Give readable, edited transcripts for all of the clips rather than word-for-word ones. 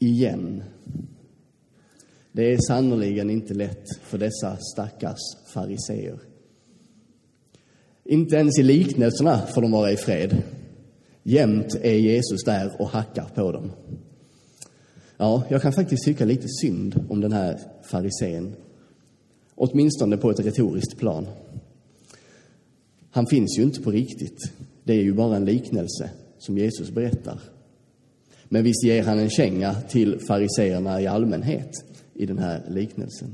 igen. Det är sannoliken inte lätt för dessa stackars fariseer. Inte ens i liknelserna får de vara i fred. Jämt är Jesus där och hackar på dem. Ja, jag kan faktiskt tycka lite synd om den här farisén. Åtminstone på ett retoriskt plan. Han finns ju inte på riktigt. Det är ju bara en liknelse som Jesus berättar. Men visst ger han en känga till fariseerna i allmänhet i den här liknelsen.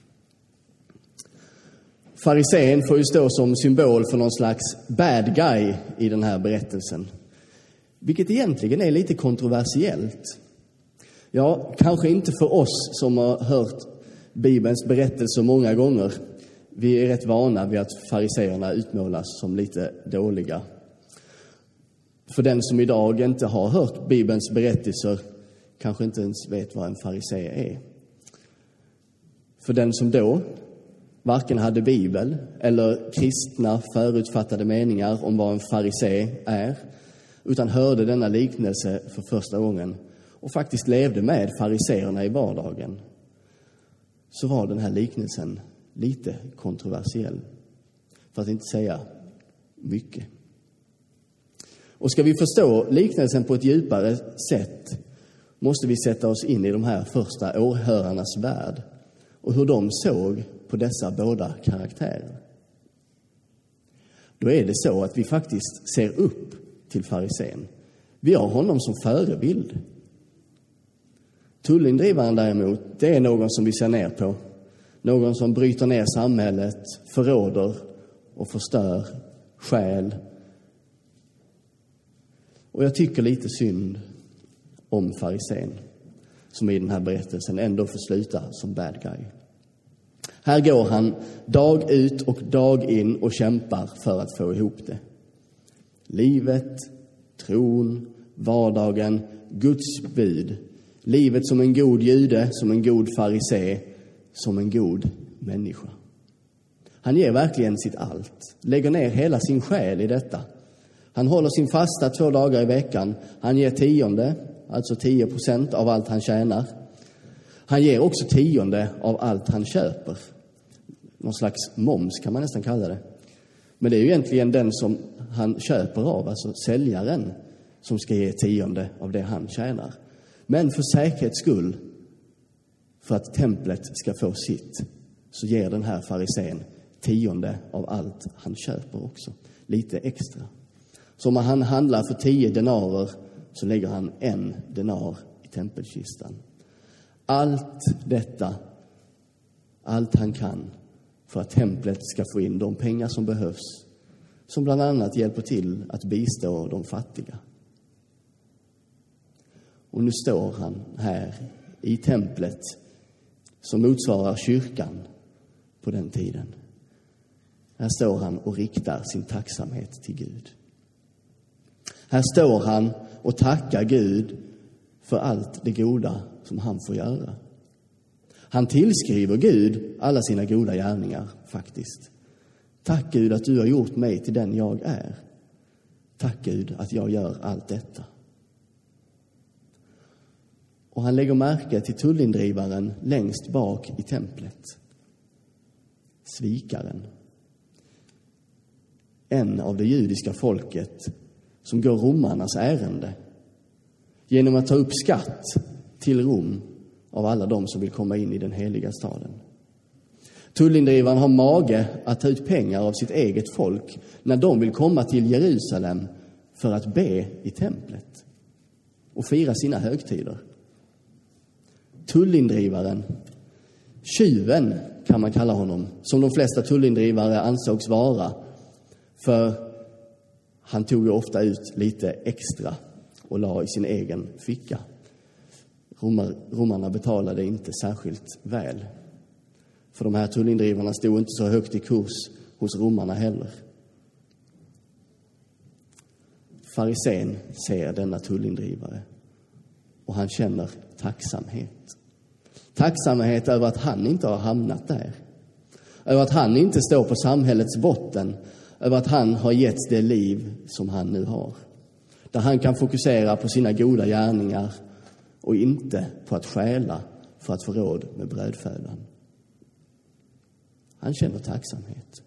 Farisén får ju stå som symbol för någon slags bad guy i den här berättelsen. Vilket egentligen är lite kontroversiellt. Ja, kanske inte för oss som har hört Bibelns berättelser många gånger. Vi är rätt vana vid att fariseerna utmålas som lite dåliga. För den som idag inte har hört Bibelns berättelser kanske inte ens vet vad en farisé är. För den som då varken hade Bibel eller kristna förutfattade meningar om vad en farisé är, utan hörde denna liknelse för första gången och faktiskt levde med fariseerna i vardagen, så var den här liknelsen lite kontroversiell, för att inte säga mycket. Och ska vi förstå liknelsen på ett djupare sätt måste vi sätta oss in i de här första åhörarnas värld och hur de såg på dessa båda karaktärer. Då är det så att vi faktiskt ser upp till farisén. Vi har honom som förebild. Tullindrivaren däremot, det är någon som vi ser ner på. Någon som bryter ner samhället, förråder och förstör, stjäl. Och jag tycker lite synd om farisén, som i den här berättelsen ändå får sluta som bad guy. Här går han dag ut och dag in och kämpar för att få ihop det. Livet, tron, vardagen, Guds bud. Livet som en god jude, som en god farisé, som en god människa. Han ger verkligen sitt allt, lägger ner hela sin själ i detta. Han håller sin fasta 2 dagar i veckan. Han ger 10%, alltså 10% av allt han tjänar. Han ger också 10% av allt han köper. Någon slags moms kan man nästan kalla det. Men det är ju egentligen den som han köper av, alltså säljaren, som ska ge 10% av det han tjänar. Men för säkerhets skull, för att templet ska få sitt, så ger den här farisén 10% av allt han köper också. Lite extra. Så om han handlar för 10 denarer så lägger han 1 denar i tempelkistan. Allt detta, allt han kan för att templet ska få in de pengar som behövs, som bland annat hjälper till att bistå de fattiga. Och nu står han här i templet som motsvarar kyrkan på den tiden. Här står han och riktar sin tacksamhet till Gud. Här står han och tackar Gud för allt det goda som han får göra. Han tillskriver Gud alla sina goda gärningar faktiskt. Tack Gud att du har gjort mig till den jag är. Tack Gud att jag gör allt detta. Och han lägger märke till tullindrivaren längst bak i templet. Svikaren. En av det judiska folket som går romarnas ärende genom att ta upp skatt till Rom av alla de som vill komma in i den heliga staden. Tullindrivaren har mage att ta ut pengar av sitt eget folk när de vill komma till Jerusalem för att be i templet och fira sina högtider. Tullindrivaren, tjuven kan man kalla honom, som de flesta tullindrivare ansågs vara, för han tog ju ofta ut lite extra och la i sin egen ficka. Romarna betalade inte särskilt väl. För de här tullindrivarna stod inte så högt i kurs hos romarna heller. Farisén ser denna tullindrivare och han känner tacksamhet. Tacksamhet över att han inte har hamnat där. Över att han inte står på samhällets botten. Över att han har getts det liv som han nu har. Där han kan fokusera på sina goda gärningar och inte på att stjäla för att få råd med brödfödan. Han känner tacksamhet.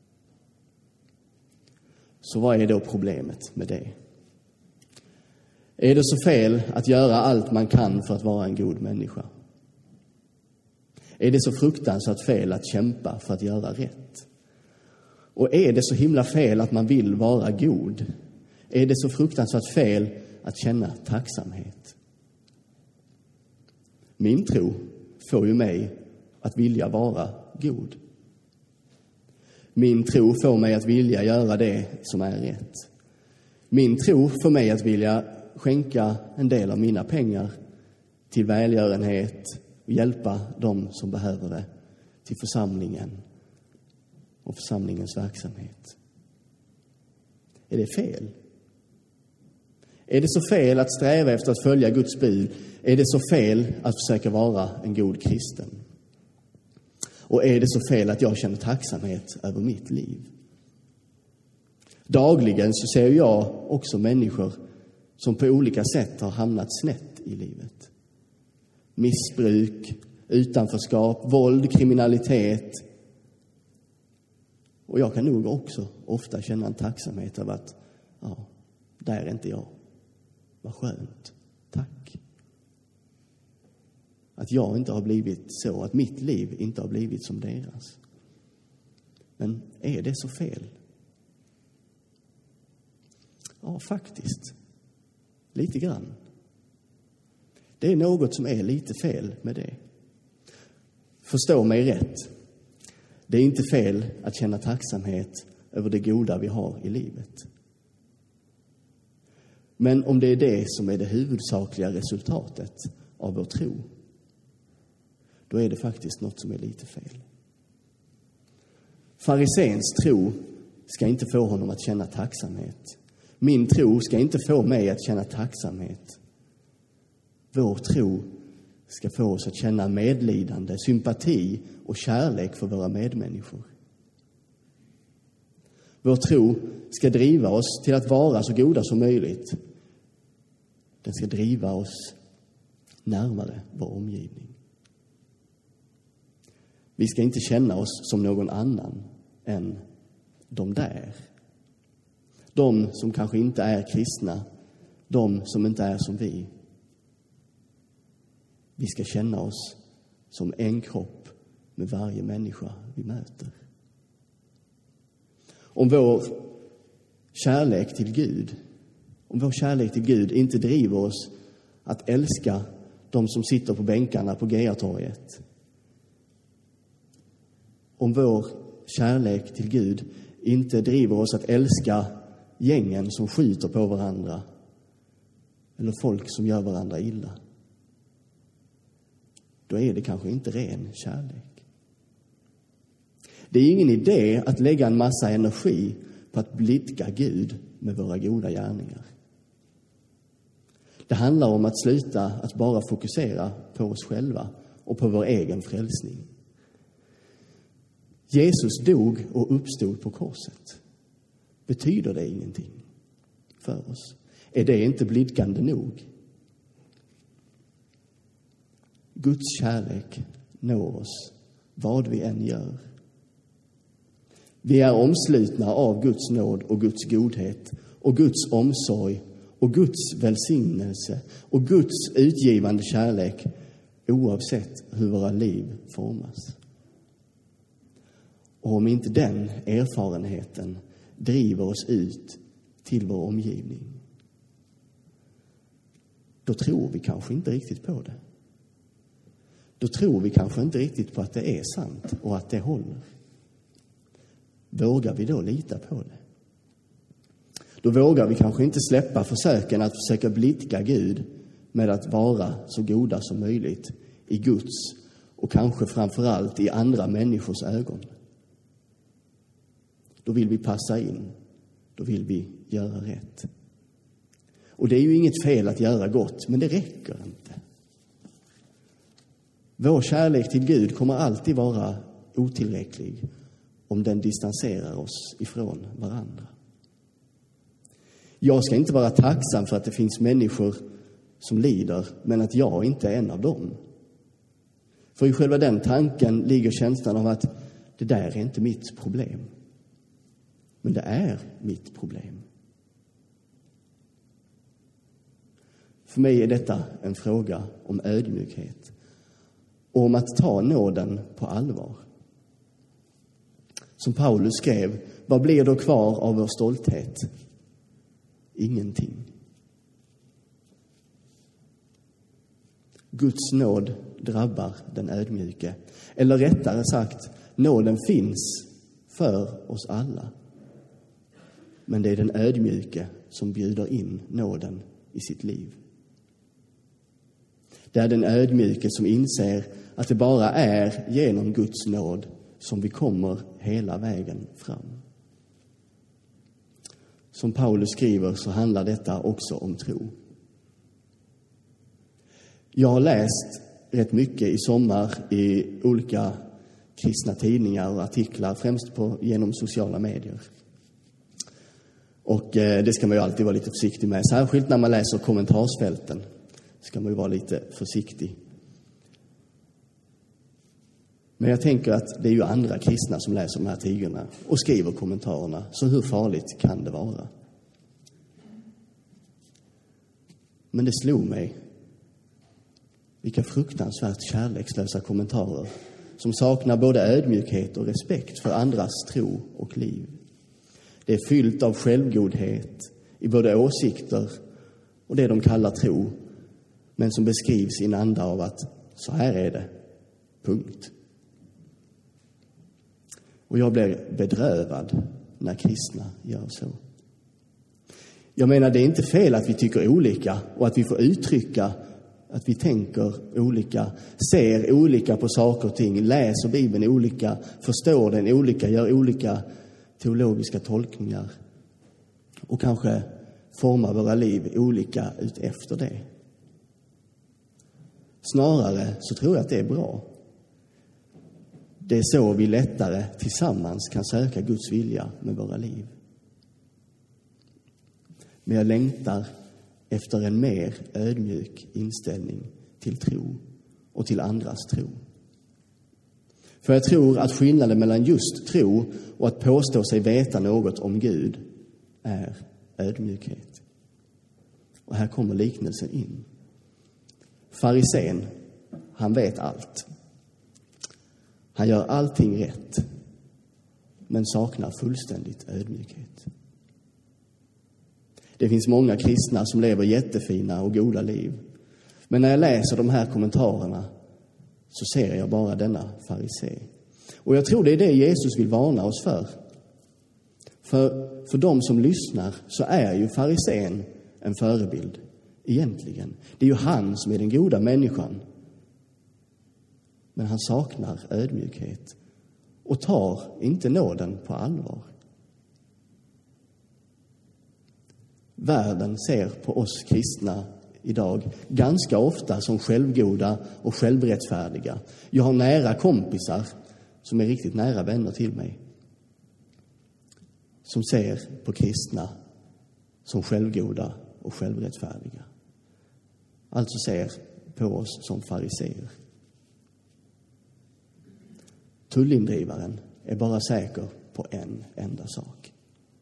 Så vad är då problemet med det? Är det så fel att göra allt man kan för att vara en god människa? Är det så fruktansvärt fel att kämpa för att göra rätt? Och är det så himla fel att man vill vara god? Är det så fruktansvärt fel att känna tacksamhet? Min tro får ju mig att vilja vara god. Min tro får mig att vilja göra det som är rätt. Min tro får mig att vilja skänka en del av mina pengar till välgörenhet och hjälpa dem som behöver det, till församlingen och församlingens verksamhet. Är det fel? Är det så fel att sträva efter att följa Guds bud? Är det så fel att försöka vara en god kristen? Och är det så fel att jag känner tacksamhet över mitt liv? Dagligen så ser jag också människor som på olika sätt har hamnat snett i livet. Missbruk, utanförskap, våld, kriminalitet. Och jag kan nog också ofta känna en tacksamhet över att, ja, där är inte jag. Vad skönt. Tack. Att jag inte har blivit så, att mitt liv inte har blivit som deras. Men är det så fel? Ja, faktiskt. Lite grann. Det är något som är lite fel med det. Förstå mig rätt. Det är inte fel att känna tacksamhet över det goda vi har i livet. Men om det är det som är det huvudsakliga resultatet av vår tro, då är det faktiskt något som är lite fel. Fariséns tro ska inte få honom att känna tacksamhet. Min tro ska inte få mig att känna tacksamhet. Vår tro ska få oss att känna medlidande, sympati och kärlek för våra medmänniskor. Vår tro ska driva oss till att vara så goda som möjligt. Den ska driva oss närmare vår omgivning. Vi ska inte känna oss som någon annan än de där. De som kanske inte är kristna. De som inte är som vi. Vi ska känna oss som en kropp med varje människa vi möter. Om vår kärlek till Gud inte driver oss att älska de som sitter på bänkarna på Geatorget. Om vår kärlek till Gud inte driver oss att älska gängen som skjuter på varandra eller folk som gör varandra illa, då är det kanske inte ren kärlek. Det är ingen idé att lägga en massa energi på att blidka Gud med våra goda gärningar. Det handlar om att sluta att bara fokusera på oss själva och på vår egen frälsning. Jesus dog och uppstod på korset. Betyder det ingenting för oss? Är det inte blidkande nog? Guds kärlek når oss vad vi än gör. Vi är omslutna av Guds nåd och Guds godhet och Guds omsorg och Guds välsignelse och Guds utgivande kärlek oavsett hur våra liv formas. Och om inte den erfarenheten driver oss ut till vår omgivning, då tror vi kanske inte riktigt på det. Då tror vi kanske inte riktigt på att det är sant och att det håller. Vågar vi då lita på det? Då vågar vi kanske inte släppa försöken att försöka blidka Gud med att vara så goda som möjligt i Guds och kanske framförallt i andra människors ögon. Då vill vi passa in. Då vill vi göra rätt. Och det är ju inget fel att göra gott, men det räcker inte. Vår kärlek till Gud kommer alltid vara otillräcklig om den distanserar oss ifrån varandra. Jag ska inte vara tacksam för att det finns människor som lider, men att jag inte är en av dem. För i själva den tanken ligger känslan av att det där är inte mitt problem. Men det är mitt problem. För mig är detta en fråga om ödmjukhet och om att ta nåden på allvar. Som Paulus skrev, vad blir då kvar av vår stolthet? Ingenting. Guds nåd drabbar den ödmjuke. Eller rättare sagt, nåden finns för oss alla. Men det är den ödmjuke som bjuder in nåden i sitt liv. Det är den ödmjuke som inser att det bara är genom Guds nåd som vi kommer hela vägen fram. Som Paulus skriver så handlar detta också om tro. Jag har läst rätt mycket i sommar i olika kristna tidningar och artiklar, främst genom sociala medier. Och det ska man ju alltid vara lite försiktig med, särskilt när man läser kommentarsfälten. Ska man ju vara lite försiktig. Men jag tänker att det är ju andra kristna som läser de här tidningarna och skriver kommentarerna. Så hur farligt kan det vara? Men det slog mig vilka fruktansvärt kärlekslösa kommentarer som saknar både ödmjukhet och respekt för andras tro och liv. Det är fyllt av självgodhet i både åsikter och det de kallar tro, men som beskrivs i en anda av att så här är det, punkt. Och jag blir bedrövad när kristna gör så. Jag menar, det är inte fel att vi tycker olika och att vi får uttrycka att vi tänker olika, ser olika på saker och ting, läser Bibeln olika, förstår den olika, gör olika teologiska tolkningar och kanske formar våra liv olika ut efter det. Snarare så tror jag att det är bra. Det är så vi lättare tillsammans kan söka Guds vilja med våra liv. Men jag längtar efter en mer ödmjuk inställning till tro och till andras tro. För jag tror att skillnaden mellan just tro och att påstå sig veta något om Gud är ödmjukhet. Och här kommer liknelsen in. Farisén, han vet allt. Han gör allting rätt, men saknar fullständigt ödmjukhet. Det finns många kristna som lever jättefina och goda liv. Men när jag läser de här kommentarerna så ser jag bara denna farisé. Och jag tror det är det Jesus vill varna oss för. För de som lyssnar så är ju farisén en förebild egentligen. Det är ju han som är den goda människan. Men han saknar ödmjukhet och tar inte nåden på allvar. Världen ser på oss kristna idag ganska ofta som självgoda och självrättfärdiga. Jag har nära kompisar som är riktigt nära vänner till mig som ser på kristna som självgoda och självrättfärdiga. Alltså ser på oss som fariseer. Tullindrivaren är bara säker på en enda sak.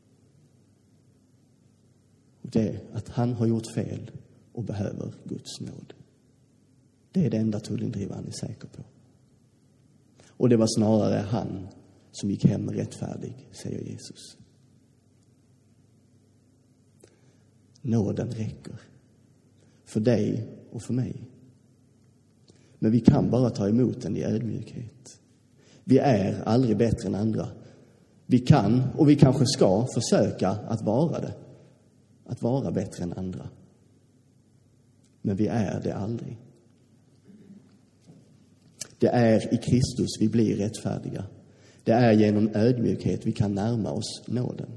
Och det är att han har gjort fel och behöver Guds nåd. Det är det enda tullindrivaren är säker på. Och det var snarare han som gick hem rättfärdig, säger Jesus. Nåden räcker för dig och för mig. Men vi kan bara ta emot den i ödmjukhet. Vi är aldrig bättre än andra. Vi kan och vi kanske ska försöka att vara det. Att vara bättre än andra. Men vi är det aldrig. Det är i Kristus vi blir rättfärdiga. Det är genom ödmjukhet vi kan närma oss nåden.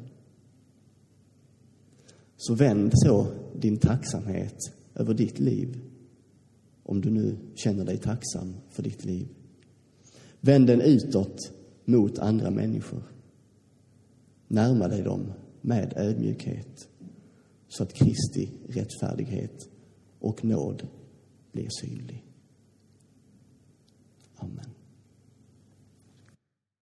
Så vänd så din tacksamhet över ditt liv. Om du nu känner dig tacksam för ditt liv. Vänd den utåt mot andra människor. Närma dig dem med ödmjukhet. Så att Kristi rättfärdighet och nåd blir synlig.